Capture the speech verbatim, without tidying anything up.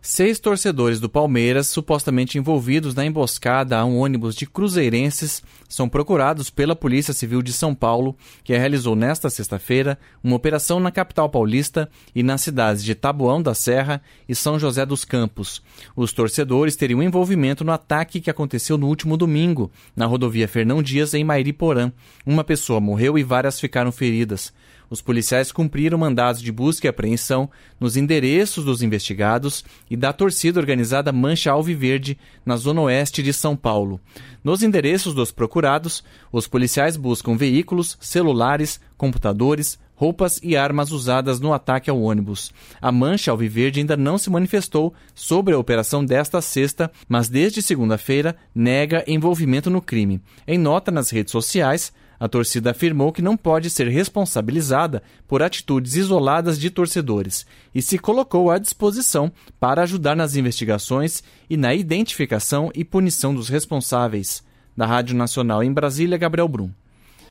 Seis torcedores do Palmeiras, supostamente envolvidos na emboscada a um ônibus de cruzeirenses, são procurados pela Polícia Civil de São Paulo, que realizou nesta sexta-feira uma operação na capital paulista e nas cidades de Taboão da Serra e São José dos Campos. Os torcedores teriam envolvimento no ataque que aconteceu no último domingo, na rodovia Fernão Dias, em Mairiporã. Uma pessoa morreu e várias ficaram feridas. Os policiais cumpriram mandados de busca e apreensão nos endereços dos investigados e da torcida organizada Mancha Alviverde, na zona oeste de São Paulo. Nos endereços dos procurados, os policiais buscam veículos, celulares, computadores, roupas e armas usadas no ataque ao ônibus. A Mancha Alviverde ainda não se manifestou sobre a operação desta sexta, mas desde segunda-feira nega envolvimento no crime. Em nota nas redes sociais, a torcida afirmou que não pode ser responsabilizada por atitudes isoladas de torcedores e se colocou à disposição para ajudar nas investigações e na identificação e punição dos responsáveis. Da Rádio Nacional em Brasília, Gabriel Brum.